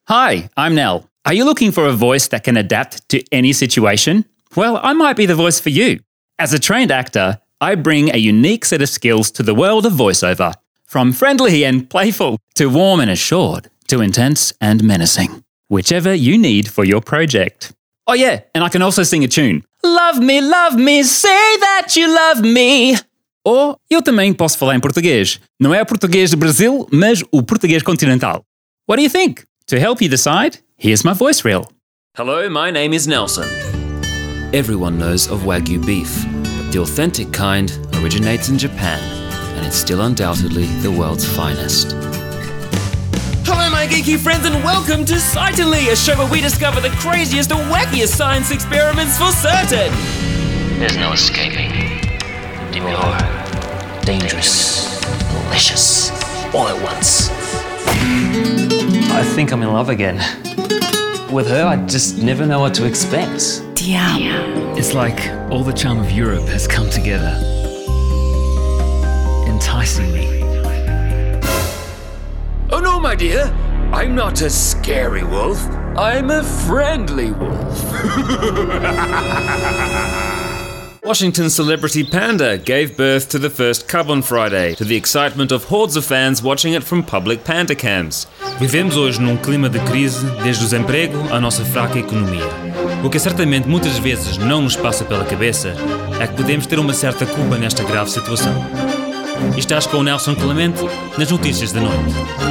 Hi, I'm Nell. Are you looking for a voice that can adapt to any situation? Well, I might be the voice for you. As a trained actor, I bring a unique set of skills to the world of voiceover, from friendly and playful to warm and assured to intense and menacing, whichever you need for your project. Oh yeah, and I can also sing a tune. Love me, say that you love me. Ou eu também posso falar em português. Não é o português do Brasil, mas o português continental. What do you think? To help you decide, here's my voice reel. Hello, my name is Nelson. Everyone knows of Wagyu beef, but the authentic kind originates in Japan, and it's still undoubtedly the world's finest. Hello, my geeky friends, and welcome to Certainly, a show where we discover the craziest and wackiest science experiments for certain. There's no escaping. Demure, dangerous, delicious, all at once. I think I'm in love again. With her, I just never know what to expect. It's like all the charm of Europe has come together, enticing me. Oh no, my dear, I'm not a scary wolf. I'm a friendly wolf. Washington celebrity Panda gave birth to the first cub on Friday, to the excitement of hordes of fans watching it from public panda cams. Vivemos hoje num clima de crise, desde o desemprego à nossa fraca economia. O que certamente muitas vezes não nos passa pela cabeça é que podemos ter uma certa culpa nesta grave situação. E estás com o Nelson Clemente nas notícias da noite.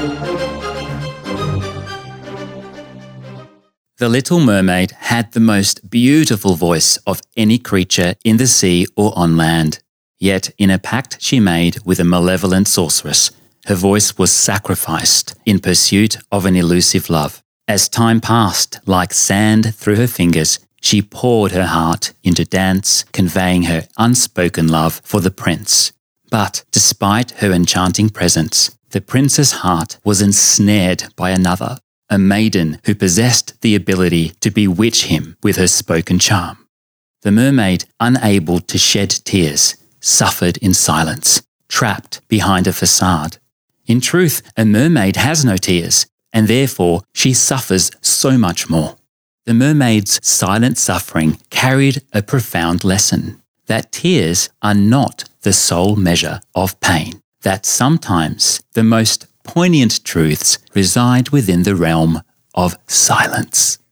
The Little Mermaid had the most beautiful voice of any creature in the sea or on land. Yet, in a pact she made with a malevolent sorceress, her voice was sacrificed in pursuit of an elusive love. As time passed, like sand through her fingers, she poured her heart into dance, conveying her unspoken love for the prince. But despite her enchanting presence, the prince's heart was ensnared by another, a maiden who possessed the ability to bewitch him with her spoken charm. The mermaid, unable to shed tears, suffered in silence, trapped behind a facade. In truth, a mermaid has no tears, and therefore she suffers so much more. The mermaid's silent suffering carried a profound lesson, that tears are not the sole measure of pain, that sometimes the most poignant truths reside within the realm of silence.